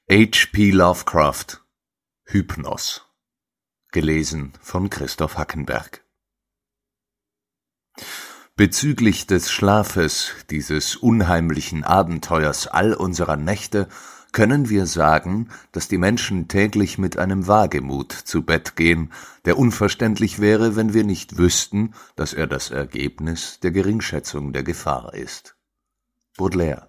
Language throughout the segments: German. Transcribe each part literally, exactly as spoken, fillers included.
H P Lovecraft Hypnos. Gelesen von Christoph Hackenberg. Bezüglich des Schlafes, dieses unheimlichen Abenteuers all unserer Nächte, können wir sagen, dass die Menschen täglich mit einem Wagemut zu Bett gehen, der unverständlich wäre, wenn wir nicht wüssten, dass er das Ergebnis der Geringschätzung der Gefahr ist. Baudelaire.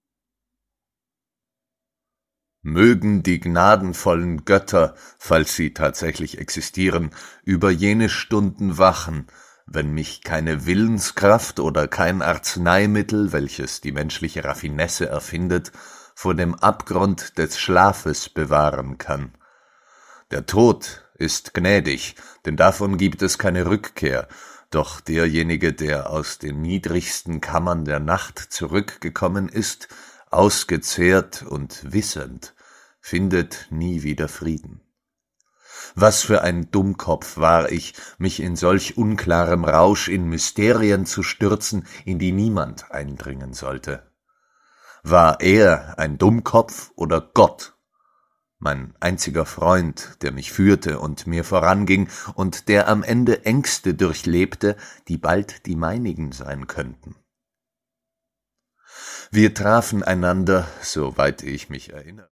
Mögen die gnadenvollen Götter, falls sie tatsächlich existieren, über jene Stunden wachen, wenn mich keine Willenskraft oder kein Arzneimittel, welches die menschliche Raffinesse erfindet, vor dem Abgrund des Schlafes bewahren kann. Der Tod ist gnädig, denn davon gibt es keine Rückkehr, doch derjenige, der aus den niedrigsten Kammern der Nacht zurückgekommen ist, ausgezehrt und wissend, findet nie wieder Frieden. Was für ein Dummkopf war ich, mich in solch unklarem Rausch in Mysterien zu stürzen, in die niemand eindringen sollte. War er ein Dummkopf oder Gott? Mein einziger Freund, der mich führte und mir voranging und der am Ende Ängste durchlebte, die bald die meinigen sein könnten. Wir trafen einander, soweit ich mich erinnere.